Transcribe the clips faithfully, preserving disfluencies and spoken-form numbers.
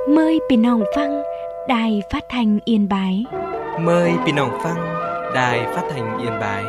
Mờiพี่น้องฟังđài phát thanh Yên Bái. Mời พี่น้องฟัง Đài Phát thanh Yên Bái.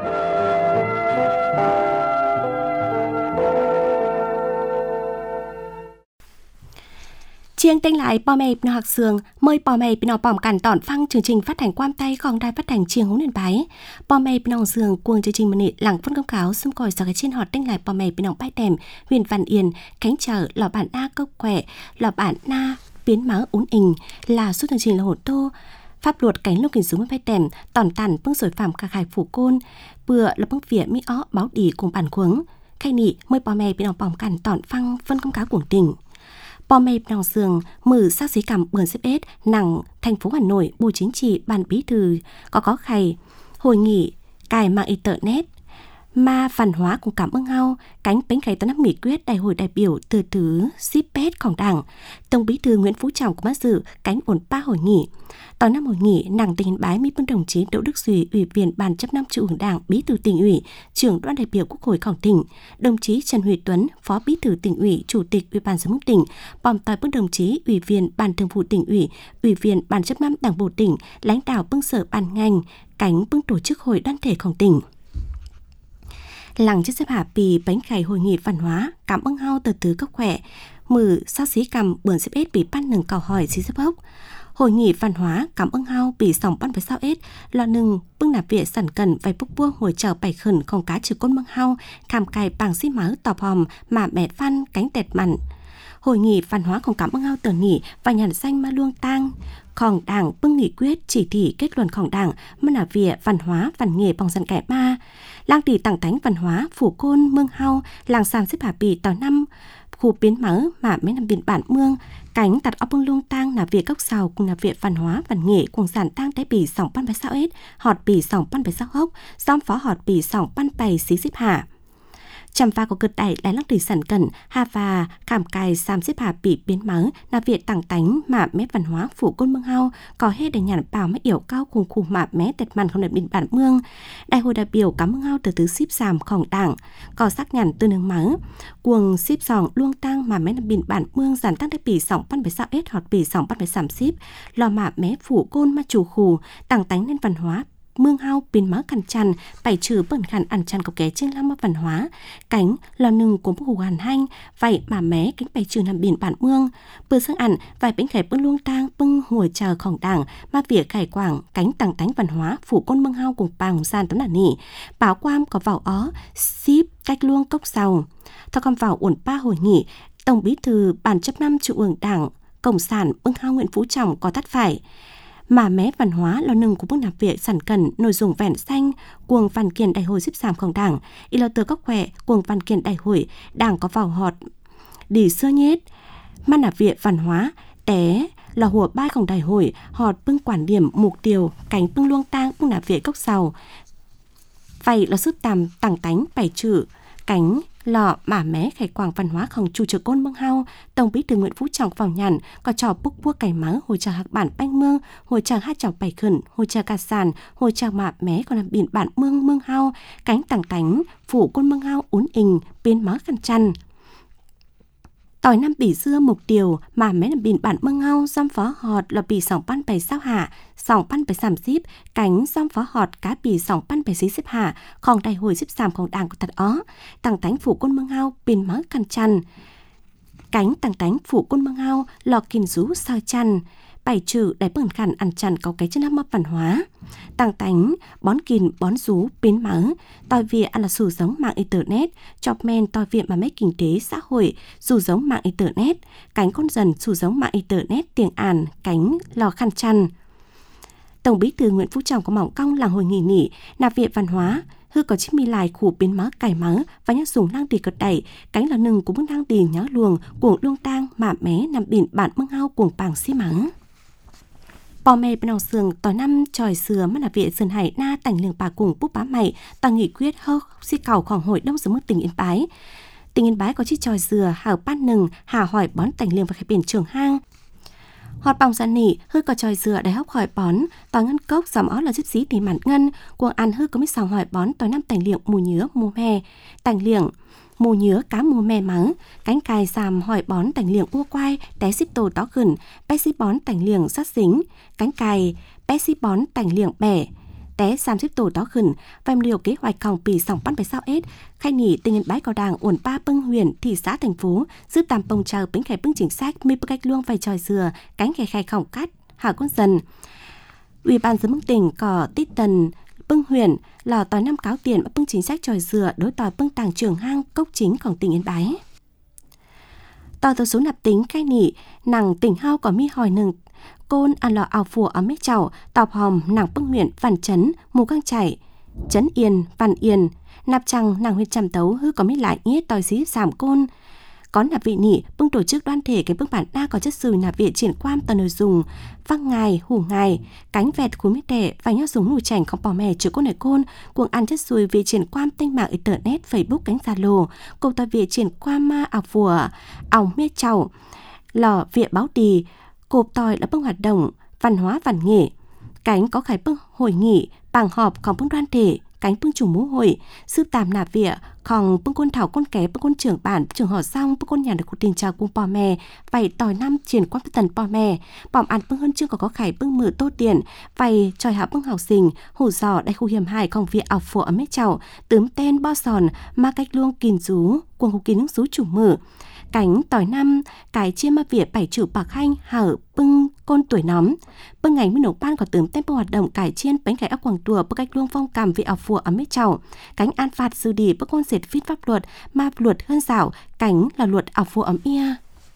Chiêng tên lại bò mẹ nó học sường mời bò mẹ nó bòm cản tỏn phăng chương trình phát hành quan tayของđài phát hành chiêng hướng Yên Bái. Bò mẹ nó sường cuồng chương trình mani lặng phân công cáo xung còi sau cái trên hot tên lại bò mẹ nó bãi đèm huyền Văn Yên cánh chợ lò bản na cốc quẹ lò bản na biến máu uốn ình là suốt chương trình là hồn tô pháp luật cánh lúc kình súng bãi đèm tỏn tàn bưng sồi phạm cả khải phủ côn bữa là bưng vỉa mỹ ó báo đỉ cùng bản khuống khai nị mời bò mẹ nó bòm cản tỏn phăng phân công cáo cuồng tỉnh. Bò mẹ nòng sườn mử sát xí cầm bươn xếp ết nặng thành phố Hà Nội Bộ Chính trị Ban Bí thư có có khay hội nghị cài mạng internet ma văn hóa cùng cảm ơn hao cánh bánh khay tân năm nghị quyết đại hội đại biểu từ thứ ship petของđảng Tổng Bí thư Nguyễn Phú Trọng cũng bắt dự cánh ổn ba hội nghị. Tòa năm hội nghị nàng tình bái mỹ quân đồng chí Đỗ Đức Duy ủy viên ban chấp năm Trung ương Đảng Bí thư Tỉnh ủy trưởng đoàn đại biểu Quốc hộiของtỉnh, đồng chí Trần Huy Tuấn Phó Bí thư Tỉnh ủy Chủ tịch Ủy ban Giám đốc tỉnh, bòm tòi bưng đồng chí ủy viên ban thường vụ Tỉnh ủy, ủy viên ban chấp năm Đảng bộ tỉnh, lãnh đạo bưng sở ban ngành, cánh bưng tổ chức hội đoàn thểของtỉnh. Làng chức xếp hạ bì bánh khay hội nghị văn hóa cảm ơn hao từ tứ cấp khỏe mử sát xí cầm bươn xếp ết bị ban nâng cầu hỏi xí xếp hốc. Hội nghị văn hóa cảm ơn hao bị sòng ban với sao ết lò nừng bưng nạp viện sản cần vài bốc buông hồi chờ bảy khẩn không cá trừ côn mương hao cam cài bằng xí máu tọp hòm mà mẹ văn cánh tẹt mặn. Hội nghị văn hóa không cảm ơn hao tờ nghỉ và nhàn xanh ma luông tangของđảng bưng nghị quyết chỉ thị kết luậnของđảng mà nạp viện văn hóa văn nghề bằng dân kẻ ma lang tỷ tặng tánh văn hóa phủ côn mương hao làng sàn xếp hạ bì tàu năm khu biến máu mà mấy năm biển bản mương cánh tạt ốc bưng luông tang nạp viện cốc sào cùng nạp viện văn hóa văn nghệ cùng sản tang té bì sòng pan bái sao ết họt bì sòng pan bái sao hốc xóm phó họt bì sòng pan bày xí xếp hạ chăm pha có cực đại lại lắc tỷ sản cẩn hà và cảm cài sam xếp hạ bị biến máu nạp viện tặng tánh mà mép văn hóa phủ côn mương hao có hết để nhàn bào mấy yểu cao cùng cùng mà mé tẹt màn không đẹp biển bản mương đại hội đại biểu cảm ơn hao từ tứ ship sàmของđảng có sắc nhàn từ nương máu cuồng ship sòng luông tang mà mé nằm biển bản mương giản tăng đại bì sòng pan bái sao ết họt bì sòng pan bái sàm ship lò mà mé phủ côn ma chủ khù tặng tánh nên văn hóa mương hao biến máu cằn chằn bảy trừ bẩn khăn ăn chằn có ké trên lam văn hóa cánh lò nừng của bức hù hàn hanh vậy mà mé cánh bảy trừ nằm biển bản mương bữa sang ăn vài bánh khải bưng luông tang bưng hồi chờของđảng ma vỉa khải quảng cánh tặng tánh văn hóa phủ côn mương hao cùng bàng san tấn đàn nỉ báo quam có vào ó ship cách luông cốc sầu thọ còn vào uẩn ba hội nghị Tổng Bí thư Ban chấp năm Trung ương Đảng Cộng sản bưng hao Nguyễn Phú Trọng có tắt phải mà mé văn hóa là nâng của bước nạp viện sản cần nội dung vẹn xanh cuồng văn kiện đại hội xếp sàmของđảng y là từ các khỏe cuồng văn kiện đại hội đảng có vào họt đi xưa nhết mà nạp viện văn hóa té là hùa baiของđại hội họt bưng quản điểm mục tiêu cánh bưng luông tang bưng nạp viện cốc sầu vậy là sức tàm tặng tánh bảy chữ cánh lọ mà mé khải quảng văn hóaของchủ trực côn mương hao Tổng Bí thư Nguyễn Phú Trọng vào nhàn có trò bốc bua cày máu hồi chờ hạc bản banh mương hồi chờ hát chảo bảy khẩn hồi chờ cà sàn hồi chờ mà mé còn làm biển bản mương mương hao cánh tặng tánh phủ côn mương hao uốn ình biến máu khăn chăn tỏi năm bỉ xưa mục tiêu mà mé làm biển bản mương hao giam phó họt là bỉ sòng pan bày sao hạ sòng pan bày sàm xíp cánh giam phó họt cá bỉ sòng pan bày xí xếp hạของđại hội xếp sàmของđảng của thật ó tặng tánh phủ côn mương hao biến máu khăn chăn cánh tặng tánh phủ côn mương hao lò kìn rú sao chăn bảy trừ đại bẩn khăn ăn chăn có cái chân năm văn hóa tặng tánh bón kìn bón rú biến máu tòi viện ăn là sử giống mạng internet chọc men tòi viện mà mấy kinh tế xã hội sử giống mạng internet cánh con dần sử giống mạng internet tiếng Àn cánh lò khăn chăn. Tổng Bí thư Nguyễn Phú Trọng có mỏng cong làng hội nghị nỉ nạp viện văn hóa hư có chiếc mi lại khủ biến máu cải máu và nhắc dùng lang tì cật đẩy cánh là nừng của bước lang tì nhớ luồng cuồng luông tang mà mé nằm biển bản mương hao cuồng bảng xí máu. Bò mẹ bên nào sườn tỏi năm tròi sừa mà là viện sườn hải na tành lường bà cùng búp bá mày toàn nghị quyết hơ xí cầuของhội đông sớm mức tỉnh Yên Bái. Tỉnh Yên Bái có chiếc tròi sừa hào ban nừng hà hỏi bón tành lường và khai biển trường hang. Họt bóng gian nỉ hư có tròi sừa đại hóc hỏi bón tỏi ngân cốc giảm ó là giúp xí tỉ mặn ngân cuồng ăn hư có mít sòng hỏi bón tỏi năm tành liệng mùi nhứa mùa hè tành liệng mù nhứa cá mù mè mắng, cánh cài xàm hỏi bón tành liềng ua quai, té xíp tổ tó khẩn, bé xíp bón tành liềng sát dính, cánh cài, bé xíp bón tành liềng bẻ, té xàm xíp tổ tó khẩn, vàm liều kế hoạch khòng pì sòng bắt bài sao ết, khai nỉ tình nhân bái cao đàng uẩn ba bưng huyền, thị xã thành phố, giúp tàm bông chờ bánh khải bưng chính sách, mi bức cách luông vài tròi dừa, cánh khải khai khòng cát, hạ quân dần. Ủy ban dân bưng tỉnh có tít tần, bưng huyền là tòi năm cáo tiền và bưng chính sách tròi dừa đối tòi bưng tàng trường hang cốc chínhของtỉnh Yên Bái. Tòi tờ số nạp tính khai nỉ, nàng tỉnh hao có mi hỏi nừng, côn ăn lò ảo phùa ở mét chảo, tọp hòm nàng bưng huyền văn chấn, mù căng chảy, chấn yên, văn yên, nạp trăng nàng huyết chăm tấu hư có mi lại nghĩa tòi xí giảm côn. Có nạp vị nỉ, bưng tổ chức đoan thể cái bưng bản đa có chất sùi nạp vị triển quan tờ nội dùng, văng ngài, hủ ngài, cánh vẹt khối mít đẻ và nhau dùng nụ chảnh không bỏ mè chứa côn này côn, cuồng ăn chất sùi vị triển quan tinh mạng internet, Facebook, cánh gia lô, cùng tòa vị triển quan ma ảo phùa, ảo miết chầu, lò viện báo đì, cộp tòi là bưng hoạt động, văn hóa văn nghệ, cánh có khải bưng hội nghị, bảng họp còn bưng đoan thể, cánh bưng chủ mũ hội, sư tàm nạp vịa, còn bưng côn thảo côn ké bưng côn trưởng bản trường họ xong bưng côn nhà được cuộc tình chào cùng bò mè, vậy tỏi năm triển quan tần bò mè, bòm ăn bưng hơn chương có có khải bưng mử tô tiền, vậy tròi hạ bưng học sinh, hủ giò đại khu hiểm hài còn vịa ảo phùa ở mét chảo, tướm tên bo sòn, ma cách luông kìn rú, cuồng hù kín rú chủ mử. Cánh tỏi năm, cái chia ma vỉa bảy chữ bạc hanh hở bưng côn tuổi nóm. Bưng ngành minh nổ ban có tướng tên bưng hoạt động cải chiên bánh cải ốc quảng tùa bưng cách luông phong cảm vị ảo phùa ở mít chảo. Cánh an phạt dư đi bưng côn dệt phít pháp luật, ma luật hơn dạo, cánh là luật ảo phùa ấm ia.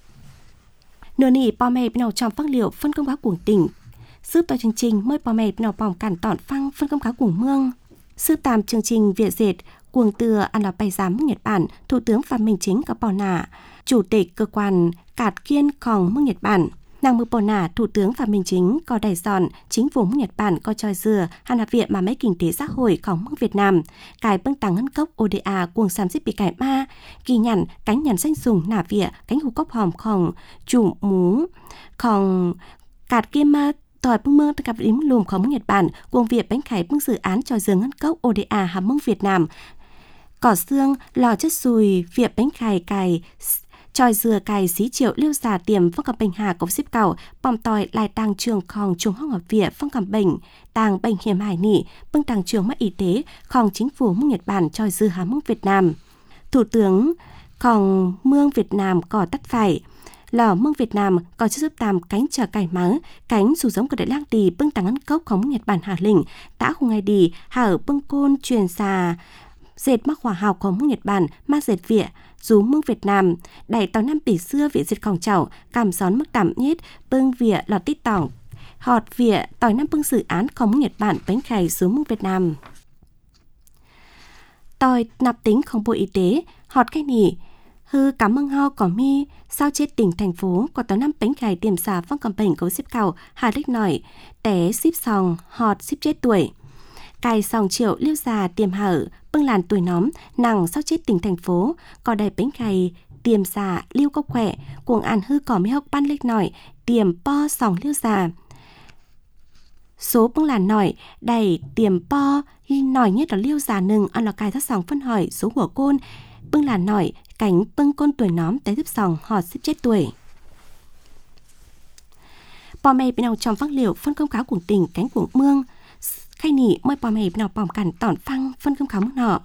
Nửa nỉ bò mè bên nào trong phát liệu phân công báo cuồng tỉnh. Giúp tòa chương trình mới bò mè bên nào bòm cản tọn phăng phân công cáo cuồng mương. Sư tàm chương trình Việt dệt cuồng từa ăn là bày giám Nhật Bản, Thủ tướng Phạm Minh Chính có bò nả, Chủ tịch cơ quan Cạt Kiên Khòng mương Nhật Bản. Nàng mưu bò nả Thủ tướng Phạm Minh Chính có đài giòn chính phủ mương Nhật Bản có tròi dừa hàn hạt viện mà mấy kinh tế xã hội khòng mương Việt Nam. Cải bưng tăng ngân cốc ô đê a cuồng xàm xích bị cải ma, kỳ nhận cánh nhận danh dùng nả vịa cánh hù cốc hòm khòng chủ mú khòng Cạt Kiên ma tỏi bưng mương gặp điểm lùmของmương Nhật Bản, cuồng Việt bánh khải bưng dự án tròi dừa ngân cốc ô đê a hàm mương Việt Nam. Cỏ xương, lò chất sùi, Việt bánh khải cài, tròi dừa cài xí triệu liêu giả tiềm phong cầm bệnh hà cốc xếp cảo, bòm tỏi lại tàng trường khòng trung hong ở Việt phong cầm bệnh, tàng bệnh hiểm hải nỉ, bưng tàng trường mắt y tế, khòng chính phủ mương Nhật Bản tròi dừa hàm mương Việt Nam. Thủ tướng khòng mương Việt Nam có tắt phải. Lò mương Việt Nam có chất giúp tàm cánh chờ cải mắng, cánh dù giống của đại lang tì bưng tàng ngân cốc khống Nhật Bản Hà Lĩnh, tã khu ngày đi, hở bưng côn truyền xà, dệt mắc hỏa học của mương Nhật Bản, ma dệt Việt, rú mương Việt Nam, đẩy tàu năm tỷ xưa Việt dệt khòng chảo, cảm gión mức tạm nhất, bưng Việt lọt tít tỏng, họt Việt tỏi năm bưng dự án khống mương Nhật Bản bánh khải xuống mương Việt Nam. Tỏi nạp tính không bộ y tế, họt cái nỉ, hư cảm ơn ho có mi sao chết tỉnh thành phố có tàu năm bánh khải tiềm xà phong cầm bệnh cấu xếp cào hà đích nổi té xíp sòng họt xíp chết tuổi cài sòng triệu liêu già tiềm hở bưng làn tuổi nóm nàng sao chết tỉnh thành phố có đầy bánh khải tiềm xà liêu cốc khỏe cuồng ăn hư cỏ mi hốc ban lệch nổi tiềm po sòng liêu già số bưng làn nổi đầy tiềm po nổi nhất là liêu già nừng ăn là cài thắt sòng phân hỏi số của côn bưng làn nổi cánh bưng côn tuổi nóm té tiếp sòng họt xếp chết tuổi. Bò mè bên nào trong phát liệu phân công cáo cuồng tỉnh cánh cuồng mương khai nỉ mới bò mè bên nào bòm cản tỏn phăng phân công cáo mức nọ.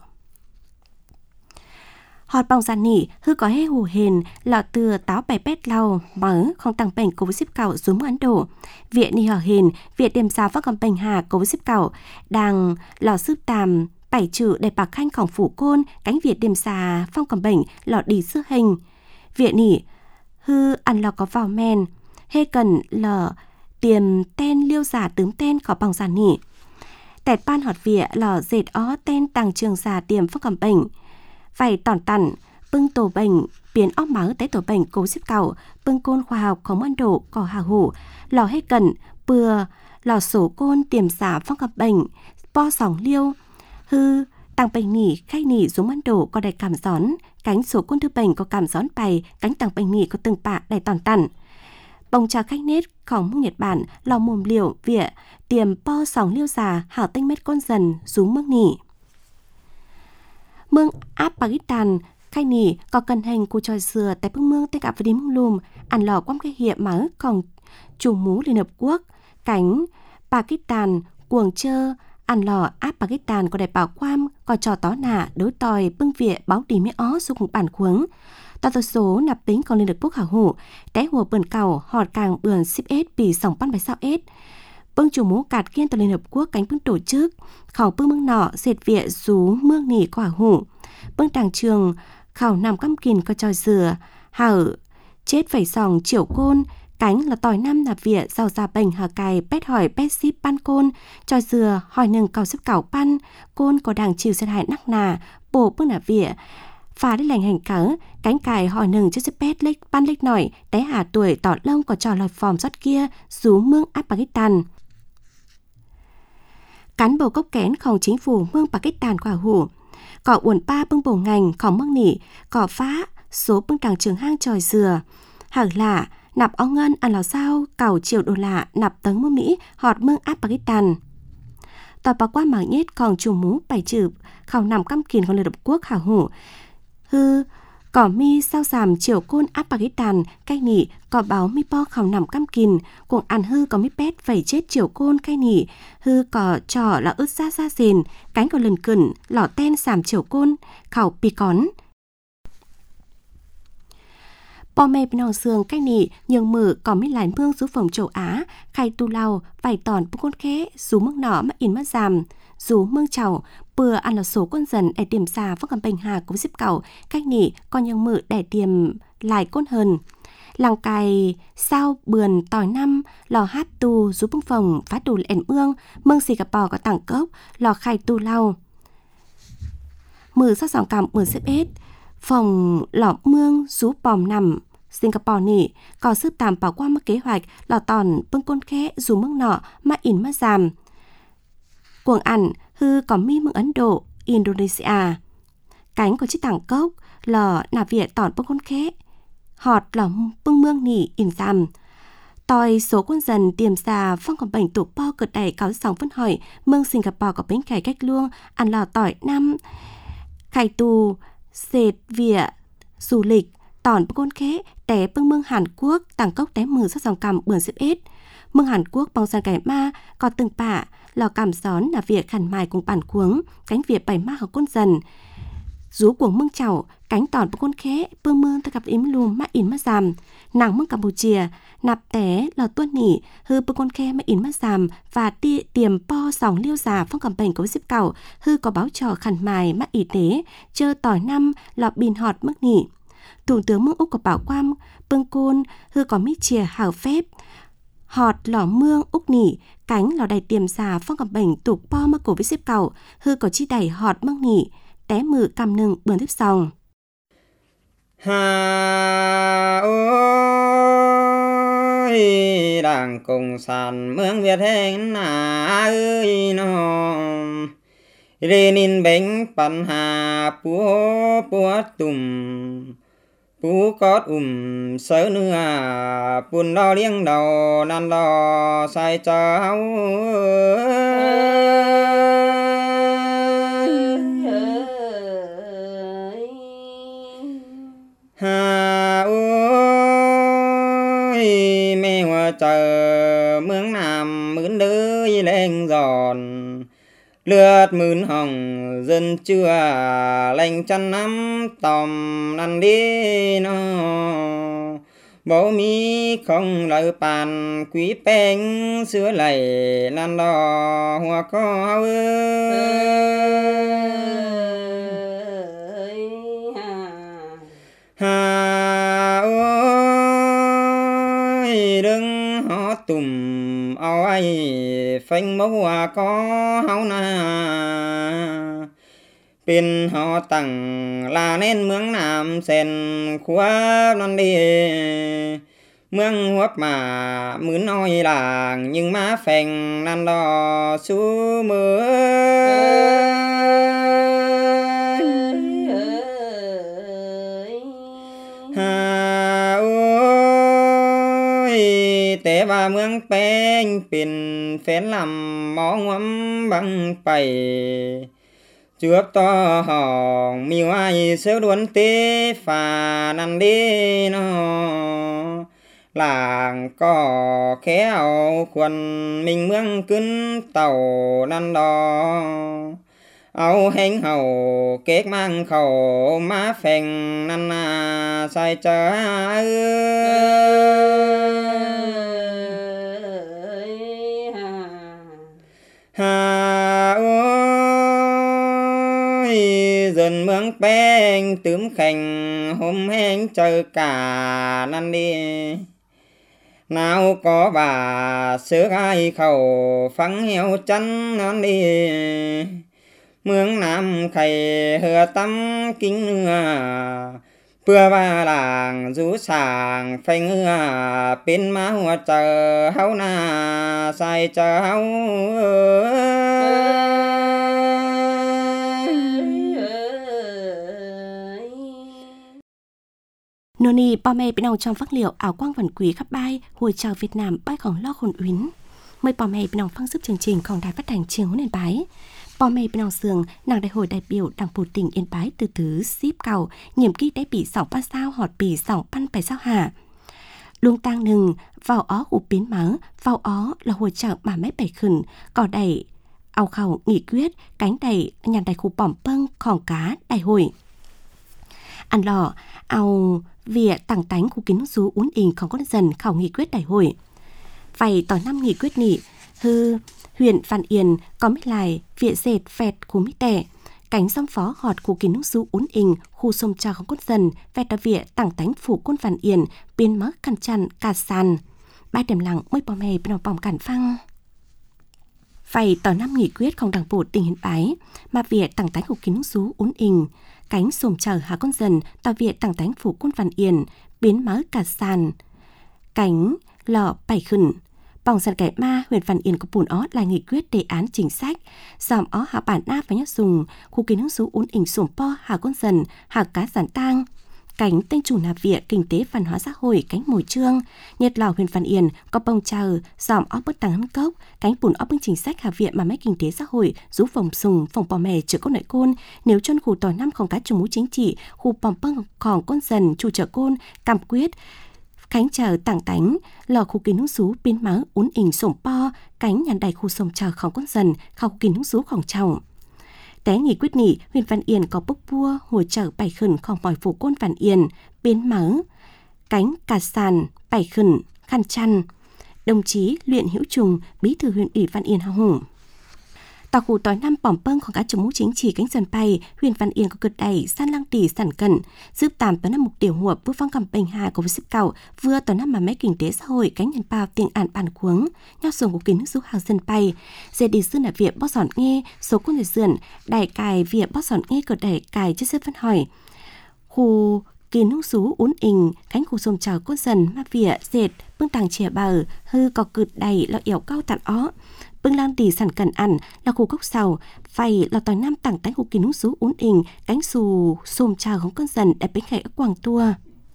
Họt bòng giàn nỉ hư có hê hù hền lọ từa táo bè bét lau mở không tăng bệnh cố với xếp cạo xuống Ấn Độ. Viện nỉ hở hền viện điểm giáo phát cầm bệnh hà cố với xếp cạo đang lò sướp tàm bảy chữ để bạc khanh khổng phủ côn cánh Việt đêm xà phong cầm bệnh lọ đi sư hình viện nỉ hư ăn lò có vào men hê cần lờ tiềm tên liêu giả tướng tên có bằng giàn nỉ tẹt ban họt vịa lò dệt ó tên tàng trường giả tiềm phong cầm bệnh vậy tỏn tẩn bưng tổ bệnh biến óc máu tới tổ bệnh cố xếp cạo bưng côn khoa học khổng Ấn Độ cỏ hà hủ lò hê cần bừa lò sổ côn tiềm giả phong cầm bệnh po sòng liêu hư tăng bệnh nỉ khai nỉ xuống Ấn Độ có đầy cảm gión cánh số côn thư bệnh có cảm gión bày cánh tăng bệnh nỉ có từng bạ đầy tòn tẩn bông trà khách nết khổng mương Nhật Bản lò mồm liều vịa tiềm po sòng liêu già hảo tinh mét con dần xuống mương nỉ mương áp Pakistan khai nỉ có cần hành của tròi dừa tại phương mương tây cả với đi mông lùm ăn lò quăm cái hiệp mở còn chủ mú Liên Hợp Quốc cánh Pakistan cuồng chơ ăn lò áp Pakistan có đại bảo quam có trò tó nà đối tòi bưng vịa báo đi mê ó xuống cùng bản khuống tòa tờ số nạp tính còn Liên Hợp Quốc hảo hủ té hùa bườn cầu họt càng bườn ship ết bị sòng pan bài sao ết bưng chủ mú cạt kiên tòa Liên Hợp Quốc cánh bưng tổ chức khảo bưng mương nọ diệt vịa rú mương nỉ quả hủ bưng tràng trường khảo nằm căm kìn có tròi dừa hảo chết phải sòng chiều côn cánh là tỏi năm nạp vịa giàu già bành hà cài pét hỏi pét ship pan côn tròi dừa hỏi nừng cầu xếp cảo pan côn có đàng chịu sát hại nắc nà bổ bưng nạp vịa phá đi lành hành cỡ cánh cài hỏi nừng chứ xếp pét lếch pan lếch nổi té hà tuổi tỏ lông có trò lòi phòm rót kia rú mương áp Pakistan cán bộ cốc kén không chính phủ mương Pakistan quả hủ cỏ uẩn pa bưng bổ ngành khỏ mương nỉ cỏ phá số bưng tràng trường hang tròi dừa hở lạ nạp ó ngân ăn lò sao cẩu triệu đô la nạp tấn mương Mỹ họt mương áp Pakistan tòa bà qua mảng nhết còn chủ mú bài trừ khảo nằm căm kìn con Liên Hợp Quốc hảo hủ hư cỏ mi sao giảm chiều côn áp Pakistan cay nỉ cỏ báo mi po khảo nằm căm kìn cuồng ăn hư có mi pét vẩy chết chiều côn cay nỉ hư cỏ trò là ướt ra ra rền cánh có lần cẩn lỏ ten giảm chiều côn khảo pi cón bò mẹ bên hòn sườn cách nỉ nhường mở có mít lái mương xuống phòng châu Á khai tu lau vài tòn bút con khé rú mương nọ mà in mắt giảm rú mương chảo bừa ăn là số con dần để tiềm xà phong cầm bình hà cũng xếp cẩu cách nỉ còn nhường mở để tiềm lại côn hơn làng cài sao bườn tỏi năm lò hát tu rú bưng phòng phá đủ lẻn mương mương xì cà bò có tảng cốc lò khai tu lau mở sát sòng cảm bườn xếp ết phòng lò mương rú bòm nằm Singapore nỉ có sức tạm bảo qua mất kế hoạch lò tòn bưng côn khẽ rú mương nọ mà in mắt giảm cuồng ẩn hư có mi mương Ấn Độ Indonesia cánh của chiếc tảng cốc lò nà vỉa tòn bưng côn khẽ họt lò bưng mương nỉ in giảm tòi số quân dần tiềm xà phong còn bệnh tụ po cực đẩy cáo sóng phân hỏi mương Singapore có bánh khải cách luông ăn lò tỏi năm khai tù dệt vỉa du lịch tòn bưng côn khẽ té bưng mương Hàn Quốc tảng cốc té mừ sát dòng cằm bườn xếp ết mương Hàn Quốc bong san cải ma có từng bạ lò cằm gión là việc khẩn mài cùng bản cuống cánh việc bảy ma học côn dần rú cuồng mương chảo cánh tòn bưng côn khẽ bưng mương ta gặp im lùm mắt in mắt giảm nàng mương Campuchia nạp té lò tuôn nỉ hư bưng côn khẽ mắt in mắt giảm và tia tiềm po sòng liêu già phong cầm bệnh có xếp cẩu hư có báo trò khẩn mài mắt y tế chơ tỏi năm lò bin họt mức nỉ thủ tướng mương Úc có bảo quam bưng côn hư có mít chìa hảo phép họt lò mương Úc nỉ cánh lò đầy tiềm xà phong cầm bệnh tục po mắc cổ với xếp cẩu hư có chi đẩy họt mương nỉ té mự cầm nừng bườn tiếp sòng hà ôi đảng cộng sản mương Việt hẹn nà ơi nó Lenin bánh pan hà púa púa tùm pú cót ùm sớ nưa bùn đo liêng đầu nan đo sai cháu hà ôi mẹ hoa chờ mương Nam mướn đới lên giòn lướt mướn hồng dân chưa lành chăn nắm tòm năn đi nó bố mi không lời bàn quý bánh sữa lầy nan đò hoa có ơi hà ơi đừng hót tùm ao ai phanh mẫu hoa có háo na bên họ tặng là nên mương Nam sen khóa non đi mương huấp mà mướn oi làng nhưng má phèn nan đò su mưa hà ôi tế ba mương bánh pin phén làm mó ngắm băng bày trước to hòn miêu ai xéo đuôn tê phà năn đi nó làng có khéo quần mình mương cứng tàu năn đò áo hẹn hầu kết mang khẩu má phèn năn à sai chờ hà ơi dần mương beng tướm khành hôm hẹn chờ cả năn đi nào có bà sớ ai khẩu phăng heo chăn năn đi mương nam khay hừa tâm kinh ngừa bữa ba làng rú sàng phanh ngừa bên má hoa chờ hấu na sai chờ hấu nô nì ba mẹ bên ông trong phát liệu áo quang vần quý khắp bay hồi chào Việt Nam bay còn lo khôn uyến mời ba mẹ bên ông phăng giúp chương trìnhของđài phát thanh chiêng Hỗn Yên Bái ba mẹ bên ông sường nàng đại hội đại biểu đảng bộ tỉnh Yên Bái từ thứ ship cầu nhiệm kỳ đại bị sòng ba sao họt bị sòng pan bảy sao hà luông tang nừng vào ó hụp biến mớ vào ó là hồi chào bà mẹ bảy khẩn cỏ đầy ao khẩu nghị quyết cánh đầy nhàn đầy khu bỏm pâng khòng cá đại hội ăn lò ao vỉa tặng tánh khu kiến rú uốn ình không có dần khảo nghị quyết đại hội vậy tỏi năm nghị quyết nị hư huyện Văn Yên có mấy lại vỉa dệt phẹt khu mỹ tẻ cánh xóm phó họt khu kiến rú uốn ình khu sông trà không có dần vẹt đà vỉa tặng tánh phủ quân Văn Yên biên mớ căn chăn cà sàn ba điểm lặng mới bò mè bên bòm cản phăng vậy tỏi năm nghị quyết không đảng bộ tỉnh Yên Bái mà vỉa tặng tánh khu kiến rú uốn ình cánh xồm chờ hà con dần tàu viện tặng tánh phủ quân Văn Yên biến mớ cả sàn cánh lọ bảy khẩn bỏng sàn kẻ ma huyện Văn Yên có bùn ó là nghị quyết đề án chính sách dòm ó hạ bản na và nhắc dùng khu kiến hương số uốn ỉnh xồm po hà con dần hà cá giản tang cánh tên chủ nạp viện kinh tế văn hóa xã hội cánh mồi trương nhiệt lò huyện Văn Yên có bông chờ dòm ó bớt tăng hân cốc cánh bùn ó bưng chính sách hạ viện mà mấy kinh tế xã hội rú phòng sùng phòng bò mè chữa con nội côn nếu chân khu tỏi năm không cá trùng mũ chính trị khu bòm bưng còn con dần chủ trợ côn cam quyết cánh chờ tảng tánh lò khu kiến hương sú biên máu uốn ỉnh sổm po cánh nhàn đầy khu sông chờ không con dần khâu kiến hương súของchồng té nghị quyết nị huyện Văn Yên có bốc vua hồi trở bảy khẩnของmỏi phủ côn Văn Yên biến mớ cánh cà sàn bảy khẩn khăn chăn đồng chí Luyện Hữu Trùng bí thư huyện ủy Văn Yên hào hùng tàu khu tỏi năm bỏm pângของcác chủng mũ chính trị cánh dần bay huyện Văn Yên có cực đầy san lăng tỷ sản cẩn giúp tạm tỏi năm mục tiêu hùa bước phong cầm bình hà của ship cầu vừa tỏi năm mà mấy kinh tế xã hội cánh nhân bao tiền ản bản cuống nhau xuồng của kính giúp hàng dân bay dễ đi sư nạ viện bó giòn nghe số quân người dườn đại cài viện bó giòn nghe cờ đẩy cài chất xếp phân hỏi khu kiến hung sú uốn ình cánh khu sông trào cốt dần ma vỉa dệt bưng tàng chè bờ hư có cực đầy là yểu cao tạn ó bưng lang tỷ sản cần ăn là khu cốc sầu phải là tỏi năm tặng cánh khu kiến hung sú uốn ình cánh xù sông trào không cơn dần đẹp bến khải ở quảng tua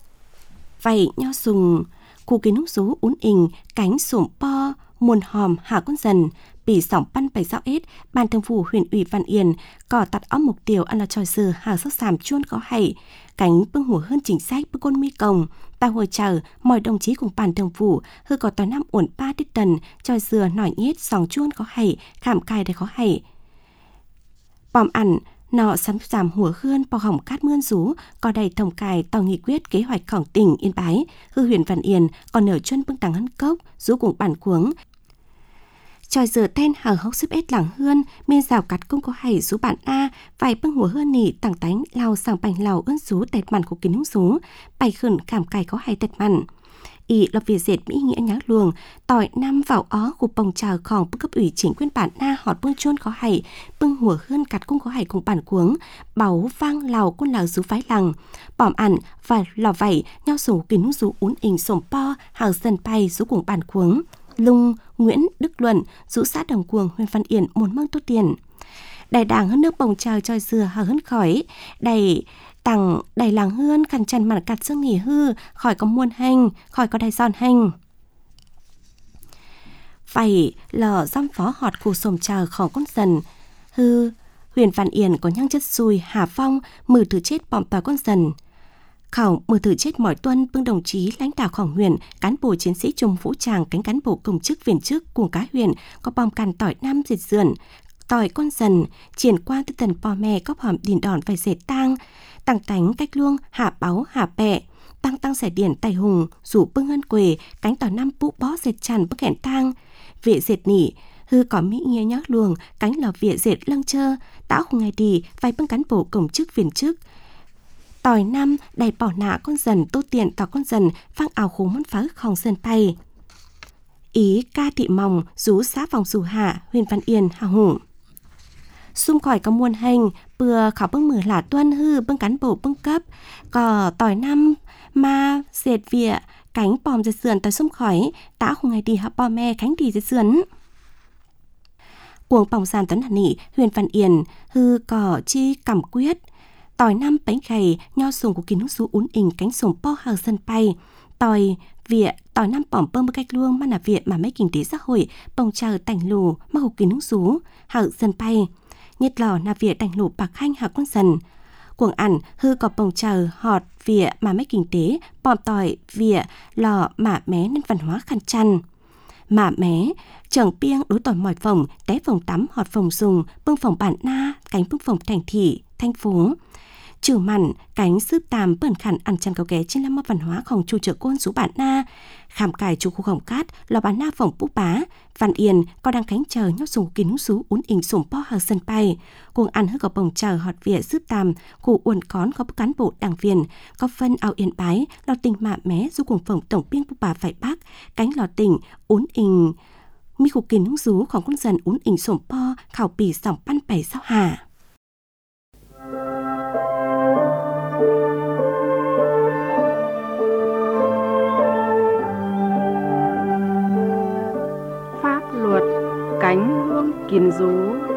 vậy nho sùng khu kiến hung sú uốn ình cánh sổm po muôn hòm hạ con dần bị sỏng pan bảy sao ết ban thường vụ huyện ủy Văn Yên có tặt óm mục tiêu ăn là tròi sừ hàng sắc sàm chuôn có hay cánh bưng hùa hơn chính sách bưng côn mi cồng ta hồi chờ mọi đồng chí cùng ban thường vụ hư có tỏi năm uẩn ba tiết tần tròi dừa nổi nhét sòng chuôn có hay khảm cài để có hay bòm ẩn nọ sắm giảm hùa hươn bao hỏng cát mươn rú có đầy tổng cài tàu nghị quyết kế hoạchของtỉnh Yên Bái hư huyện Văn Yên còn ở chuyên bưng tàng hân cốc rú cùng bản cuống tròi dừa tên hở hốc xếp ết lẳng hươn miên rào cắt công có hay rú bản a vài bưng hùa hươn nỉ tàng tánh lao sàng bành lào ơn rú tẹt mặn của kính hung rú bày khẩn khảm cài có hay tẹt mặn ý là việc dệt mỹ nghĩa nhá luồng tỏi năm vào ó của bồng tràoของbức cấp ủy chính quyền bản na họt bưng chôn có hay bưng hùa hươn cắt cung có hay cùng bản cuống báu vang lào quân lào rú phái lằng bỏm ẩn và lò vảy nhau sủ kính hung rú uốn ình sổm po hàng dần bay rú cùng bản cuống Lung, Nguyễn Đức Luận, rũ xã Đồng Cuồng, huyện Văn Yên, muốn mong tốt tiền. Đại đảng hơn nước bồng trào tròi dừa hở hấn khỏi, đầy tặng đầy làng hươn khăn chăn mặt cặt xương nghỉ hư, khỏi có muôn hành, khỏi có đầy giòn hành. Phải lờ giam phó họt khu sồm trào khỏi con dần, hư Huyền Văn Yên có nhang chất xùi Hà Phong mừ thử chết bỏm tòa con dần. Khảo mừ thử chết mọi tuân bưng đồng chí lãnh đạo khổng huyền, cán bộ chiến sĩ trung vũ tràng cánh cán bộ công chức viên chức cùng cá huyền có bom càn tỏi năm diệt dườn, tỏi con dần, triển quan tư tần bò mẹ có hòm đìn đòn phải dệt tang, tăng tánh cách luông hạ báu hạ bẹ, tăng tăng xẻ điển tài hùng, rủ bưng ngân quề, cánh tỏi năm bụ bó dệt tràn bức hẹn tang, vệ dệt nỉ, hư có mỹ nghĩa nhắc luồng, cánh lò vệ dệt lăng chơ, táo hùng ngày đi, vài bưng cán bộ công chức viên chức. Tỏi năm đầy bỏ nạ con dần tô tiện tỏ con dần phang ảo khố món phá khòng sơn tay. Ý ca thị mòng rú xã vòng rủ hạ Huyền Văn Yên hà hùng. Xung khỏi có muôn hành bừa khảo bưng mử lả tuân hư bưng cán bộ bưng cấp có tỏi năm ma dệt vịa cánh bòm dệt sườn tới xung khỏi tã hùng ngày đi hạ bò me cánh đi dệt sườn. Cuồng bỏng sàn tấn hẳn nị Huyền Văn Yên hư có chi cầm quyết tỏi năm bánh gầy nho sùng của kín hút sú ún ỉnh cánh sùng po hờ sân bay tỏi vịa tỏi năm bỏm bơm một cách luông mà là vịa mà mấy kinh tế xã hội bồng chờ tảnh lù mà hụt kín hút sú hờ sân bay nhất lò là vịa tảnh lù bạc hanh hạ con dần cuồng ẩn hư có bồng chờ họt vịa mà mấy kinh tế bỏm tỏi vịa lò mà mé nên văn hóa khăn chăn mà mé chẳng piêng đối tỏi mỏi phòng té phòng tắm họt phòng dùng bưng phòng bản na cánh bưng phòng thành thị thành phố trừ mặn cánh sướp tàm bẩn khẩn ăn chăn cao ghé trên lâm mơ văn hóaของchủ trợ côn số bản na khảm cài chủ khu khổng cát lò bản na phòng búp bá Văn Yên có đang cánh chờ nhót dùng kín sú ún ỉnh sủng po hờ sân bay cuồng ăn hức có bồng chờ họt vỉa sướp tàm khu uẩn cón có cán bộ đảng viên có phân ao yên bái lò tình mạ mé du cùng phòng tổng biên búp bá phải bác cánh lò tình ún ỉnh mi khu kín súของcon dần ún ỉnh sủng po khảo bì sòng pan bảy sao hà. Luật cánh hương kiền rú.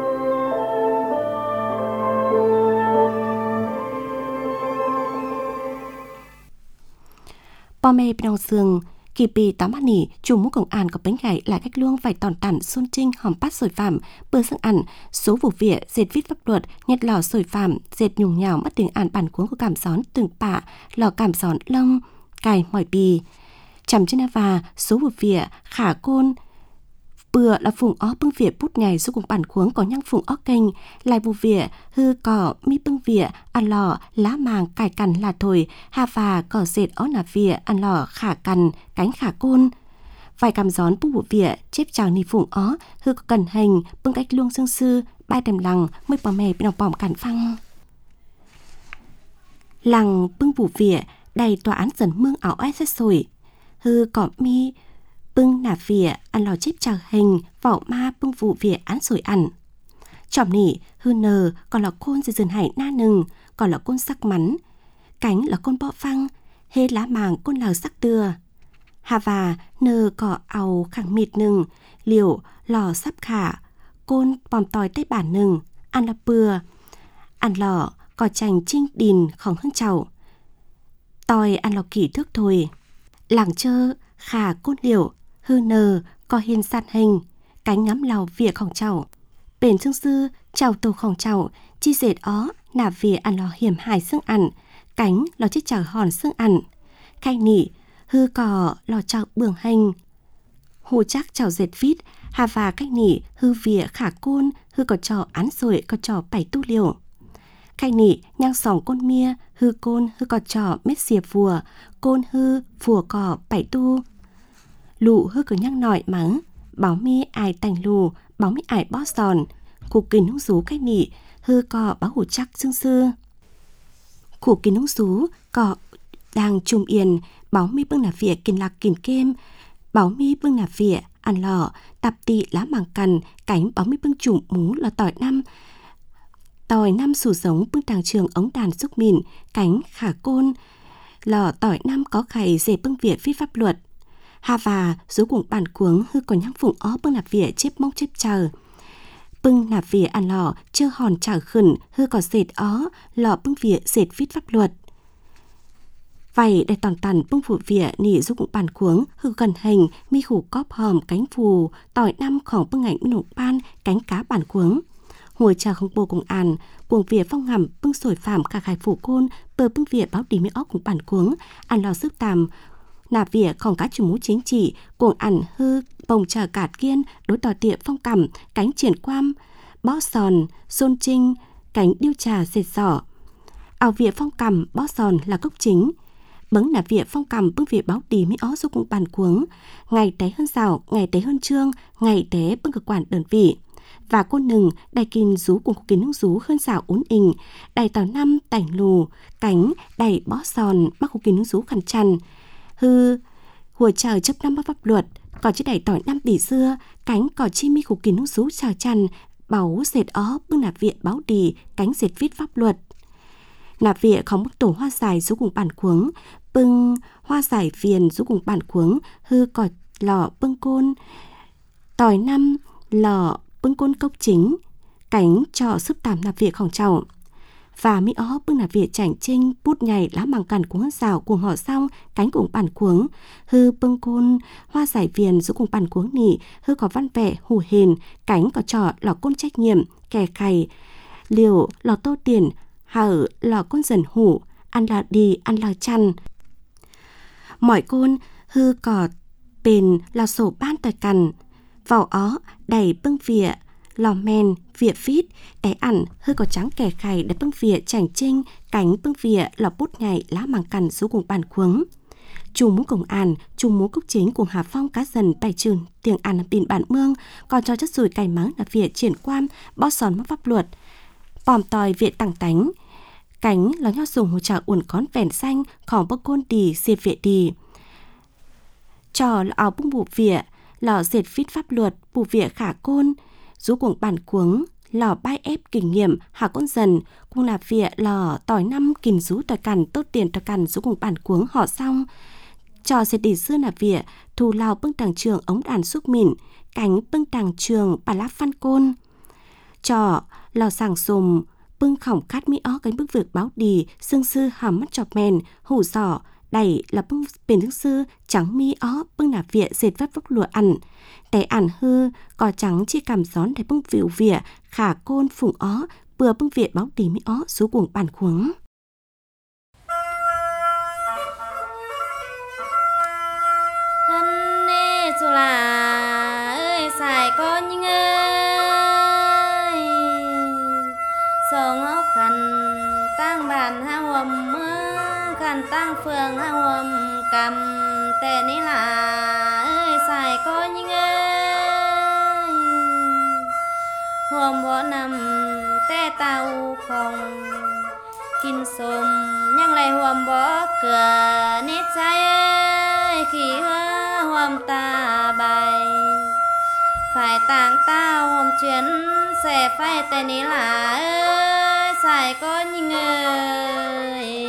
Bò mê bên sương kỳ bì tám mắt nỉ chủ mũ công an có bánh gãy lại cách luông vài tòn tản xuân trinh hòm bắt sồi phạm bữa sang ẩn số vụ việc dệt viết pháp luật nhật lò sồi phạm dệt nhùng nhào mất tiếng àn bản cuốn của cảm gión từng bạ lò cảm gión lông cài mỏi bì chằm trên và số vụ việc khả côn bừa là phùng ó bưng vỉa bút nhảy giúp cùng bản khuống có nhang phùng ó kênh lại vụ vỉa hư cỏ mi bưng vỉa ăn lò lá màng cải cằn là thổi hà và cỏ dệt ó nà vỉa ăn lò khả cằn cánh khả côn vài cằm gión bưng vụ vỉa chép chào nì phùng ó hư có cần hành bưng cách luông dương sư bay đầm lằng mới bỏ mè bên bỏm cản phăng lằng bưng vụ vỉa đầy tòa án dần mương ảo ái xét sổi hư cỏ mi bưng nà vỉa ăn lò chép chào hình vỏ ma bưng vụ vỉa án sổi ăn chỏm nỉ hư nờ còn là côn dần dần hải na nừng còn là côn sắc mắn cánh là côn bọ phăng hê lá màng côn lào sắc tưa hà và nờ cỏ àu khẳng mịt nừng liều lò sắp khả côn bòm tỏi tay bản nừng ăn là bừa ăn lò cỏ chành trinh đìn khổng hơn chầu tỏi ăn lò kỷ thước thôi làng chơ khả côn liều hư nờ có hiền sạt hình cánh ngắm lào vỉa khổng chậu bền xương sư chào tổ khổng chậu chi dệt ó nà vỉa ăn lò hiểm hài xương ăn cánh lò chết chảo hòn xương ăn khai nỉ hư cò lò chảo bường hành hồ chắc chảo dệt vít hà và cách nỉ hư vỉa khả côn hư có trò án rồi có trò bảy tu liều khai nỉ nhang sòng côn mia hư côn hư có trò mết xìa vùa côn hư vùa cò bảy tu lụ hư cứ nhắc nọi mắng báo mi ai tành lù báo mi ai bó giòn cụ kín hung rú cách nị hư cò báo hủ chắc xương sư cụ kín hung rú cò đang chùm yên báo mi bưng nà vỉa kiên lạc kiên kem báo mi bưng nà vỉa ăn lò tạp tị lá màng cằn cánh báo mi bưng chùm mú là tỏi năm tỏi năm sủ giống bưng tàng trường ống đàn xúc mìn cánh khả côn lò tỏi năm có khày dề bưng vỉa phi pháp luật hà và rú cùng bản cuống hư còn nhang phụng ó bưng nạp vỉa chép mông chép chờ bưng nạp vỉa ăn lò chơ hòn chảo khẩn hư có dệt ó lò bưng vỉa dệt viết pháp luật vậy để toàn tàn bưng phụ vỉa nỉ rú cùng bản cuống hư gần hành mi khủ cóp hòm cánh phù tỏi năm khổng bưng ảnh nụ ban cánh cá bản cuống ngồi chờ không bồ cùng àn cuồng vía phong ngầm bưng sổi phạm cả khải phủ côn bờ bưng vía báo đi mi óc cùng bản cuống ăn lò sức tàm nạp vía còn các chủ mũ chính trị cuồng ẩn hư bồng chờ cạt kiên đối tỏ tiệm phong cẩm cánh triển quam bó sòn xôn trinh cánh điêu trà dệt sỏ ảo vía phong cẩm bó sòn là gốc chính bấng nạp vía phong cẩm bưng vía báo đi mi óc giúp cùng bản cuống ngày té hơn rào ngày té hơn trương ngày té bưng cực quản đơn vị và cô nừng đài kinh rú cùng kín nước rú hơn xảo uốn ình đài tàu năm tảnh lù cánh đài bó sòn bắc khu kín nước rú khăn chăn hư hùa chờ chấp năm bắc pháp luật còn chiếc đài tỏi năm bỉ xưa cánh cỏ chim mi khu kín nước rú chờ chăn báu dệt ó bưng nạp viện báo đì cánh dệt viết pháp luật nạp viện có mức tổ hoa dài rú cùng bản cuống bưng hoa giải viền rú cùng bản cuống hư cỏ lò bưng côn tỏi năm lò bưng côn cốc chính cánh trọ sức tàm nạp việnของchậu và mỹ ó bưng nạp viện chảnh trinh bút nhảy lá màng cằn cuống rào cuồng họ xong cánh cùng bản cuống hư bưng côn hoa giải viền giữ cùng bản cuống nỉ hư có văn vẻ hủ hền cánh có trọ lò côn trách nhiệm kè khày liều lò tô tiền hở lò côn dần hủ ăn là đi ăn là chăn mọi côn hư cỏ bền lò sổ ban tờ cằn vào ó đầy bưng vỉa lò men vỉa phít đáy ẩn hơi có trắng kẻ khày để bưng vỉa chảnh trinh cánh bưng vỉa lò bút nhảy lá màng cằn xuống cùng bàn cuống chu mũ cùng àn chu mũ cúc chính cùng Hà Phong cá dần bày trường tiếng àn là pin bản mương còn cho chất sùi cày mắng là vỉa triển quan bó sòn mắc pháp luật bòm tòi vỉa tẳng tánh cánh là nho dùng hồ trà uẩn con vẻn xanh khỏng bơ côn đì xịp vỉa đì trò là áo bưng bụ vỉa lò dệt viết pháp luật bù vỉa khả côn rú cuồng bản cuống lò bay ép kinh nghiệm hà côn dần cùng là vỉa lò tỏi năm kìm rú tỏi cằn tốt tiền tỏi cằn rú cuồng bản cuống họ xong trò dệt đỉ xưa là vỉa thù lào bưng tàng trường ống đàn xúc mịn cánh bưng tàng trường bà láp văn côn trò lò sàng sùm bưng khỏng khát mỹ ó cánh bức việc báo đì xương sư hàm mắt chọc mèn hủ giỏ đẩy là bưng bền nước sư trắng mi ó bưng nạp vỉa dệt vắt vốc lụa ẩn té ẩn hư cò trắng chi cảm gión để bưng vỉu vỉa khả côn phùng ó bừa bưng vỉa báo tỉ mi ó số cuồng bản khuống hân nê dù là ơi xài con nhưng ơi song áo khăn tăng bàn ha hòm mơ khăn tăng phường ha hòm cầm tè ní là ơi xài con nhưng ơi hòm bỏ nằm tè tàu không kinh sôm nhưng lại hòm bỏ cửa nít trái ơi khi hơ hòm ta bài phải tàng tao hòm chuyến sẽ phải tè ní là ơi xài con nhưng ơi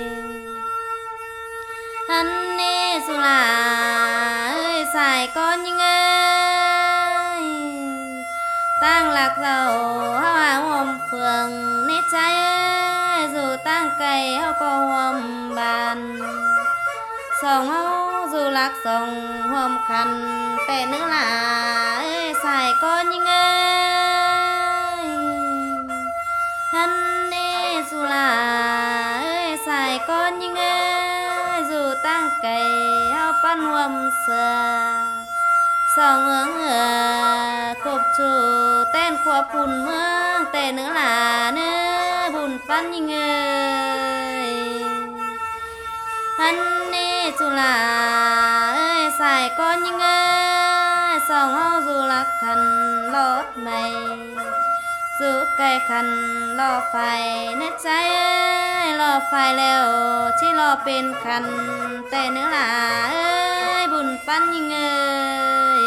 hân nê dù là ơi xài con nhưng ơi tăng lạc dầu hao áo hòm phường nít trái ơi dù tăng cây hao có hòm bàn sòng hao dù lạc sòng hòm khăn tè nữa là ơi xài con nhưng ơi hân nê dù là ơi xài con nhưng ơi dù tăng cây hao pan hòm sờ sòng hướng ở cột chủ tên của bùn mương tè nữa là nữa bùn pan nhưng ơi hân nê dù là ơi xài con nhưng ơi sòng hao dù lạc khăn lót mày dù cây khăn lo phải nét trái ơi lo phải leo chỉ lo bên khăn tè nữa là ơi bùn pan nhưng ơi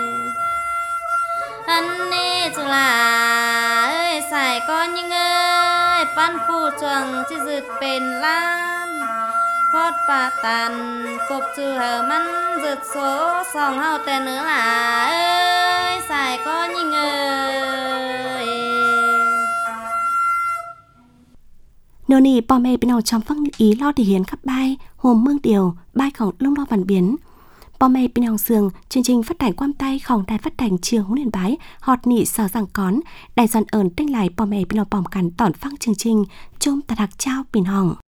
hân nê dù là ơi xài con nhưng ơi pan phu chuồng chỉ dứt bên lan hót bà tàn cộp chư hờ mắn dứt số sòng hao tè nữa là ơi xài con nhưng ơi nô nì bò mê bên nào trong phăng ý lo thì hiến khắp bay hồm mương điều bay khổng lông lo bàn biến ป้อมเมย์เป็นห้องเสืองchương trình phát thanh quam tayของđài phát thanh Chiêng Hún Yên Bái hot nị sở rằng cón đài dọn ơn tinh lạiป้อมเมย์เป็นเราป้อมกันตอนฟังchương trình chôm tạt hạc trao bình hỏng